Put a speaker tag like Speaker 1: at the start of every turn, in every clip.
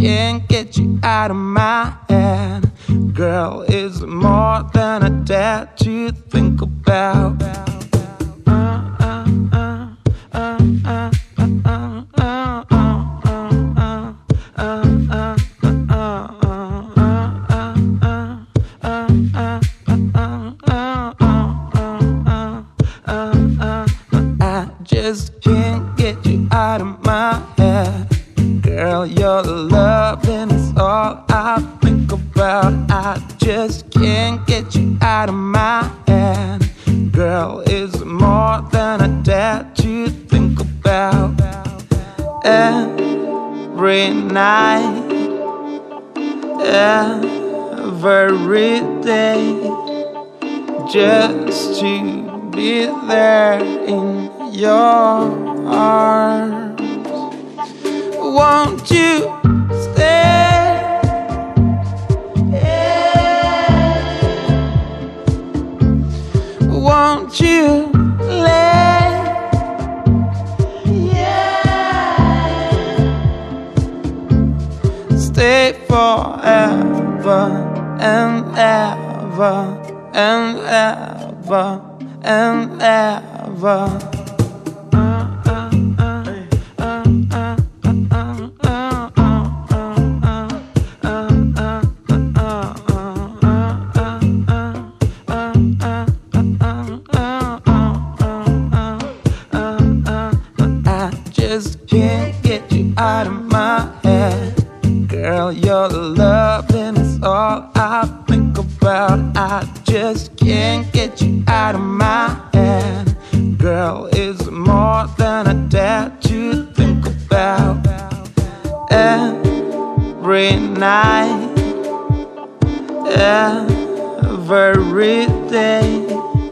Speaker 1: can't get you out of my head. Girl, it's more than I dare to think about. I just can't get you out of my head. Girl, your loving is all I think about. I just can't get you out of my head. Girl, it's more than I dare to think about. Every night, every day, just to be there in your arms. Won't you stay? Won't you lay? Stay forever and ever and ever and ever. Just can't get you out of my head. Girl, your loving is all I think about. I just can't get you out of my head. Girl, it's more than I dare to think about. Every night, every day,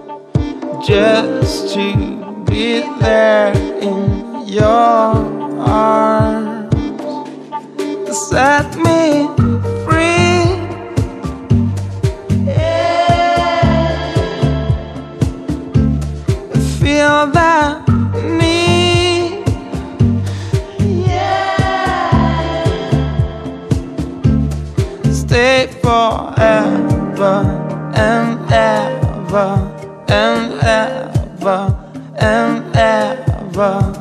Speaker 1: just to be there in your arms. Set me free. Feel that need. Stay forever and ever and ever and ever.